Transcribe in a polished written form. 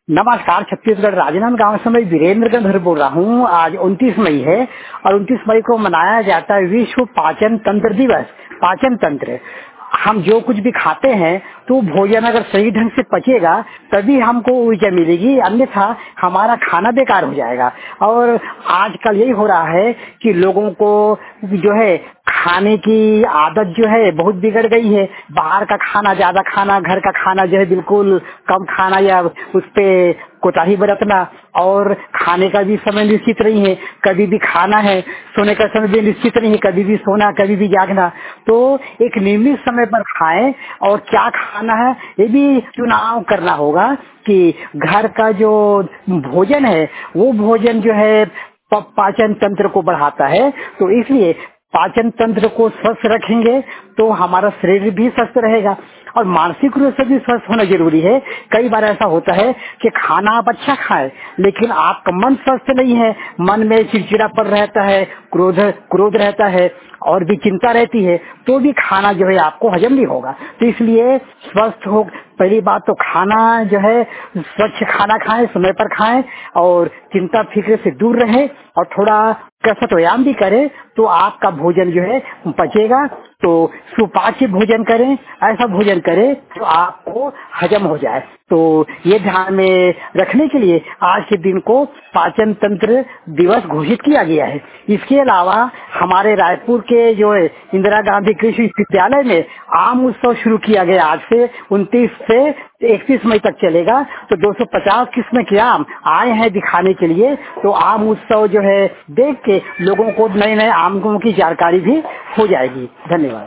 नमस्कार। छत्तीसगढ़ राजनांदगांव से मैं वीरेंद्र गंधर बोल रहा हूँ। आज 29 मई है और 29 मई को मनाया जाता है विश्व पाचन तंत्र दिवस। पाचन तंत्र, हम जो कुछ भी खाते हैं तो भोजन अगर सही ढंग से पचेगा तभी हमको ऊर्जा मिलेगी, अन्यथा हमारा खाना बेकार हो जाएगा। और आजकल यही हो रहा है कि लोगों को जो है खाने की आदत जो है बहुत बिगड़ गई है। बाहर का खाना ज्यादा खाना, घर का खाना जो है बिल्कुल कम खाना या उस पे कोताही बरतना, और खाने का भी समय निश्चित नहीं है, कभी भी खाना है। सोने का समय भी निश्चित नहीं है, कभी भी सोना कभी भी जागना। तो एक नियमित समय पर खाएं और क्या खाना है ये भी चुनाव करना होगा कि घर का जो भोजन है वो भोजन जो है पाचन तंत्र को बढ़ाता है। तो इसलिए पाचन तंत्र को स्वस्थ रखेंगे तो हमारा शरीर भी स्वस्थ रहेगा और मानसिक रूप से भी स्वस्थ होना जरूरी है। कई बार ऐसा होता है कि खाना आप अच्छा खाएं लेकिन आपका मन स्वस्थ नहीं है, मन में चिड़चिड़ापन रहता है, क्रोध रहता है और भी चिंता रहती है, तो भी खाना जो है आपको हजम नहीं होगा। तो इसलिए स्वस्थ हो, पहली बात तो खाना जो है स्वच्छ खाना खाएं, समय पर खाएं और चिंता फिक्र से दूर रहें और थोड़ा कसरत व्यायाम भी करें तो आपका भोजन जो है पचेगा। तो सुपाच्य भोजन करें, ऐसा भोजन करें जो आपको हजम हो जाए। तो ये ध्यान में रखने के लिए आज के दिन को पाचन तंत्र दिवस घोषित किया गया है। इसके अलावा हमारे रायपुर के जो है इंदिरा गांधी कृषि विश्वविद्यालय में आम उत्सव शुरू किया गया। आज से 29 से 31 मई तक चलेगा। तो 250 किस्म के आम आए हैं दिखाने के लिए। तो आम उत्सव जो है देख के लोगों को नए नए आमों की जानकारी भी हो जाएगी। धन्यवाद।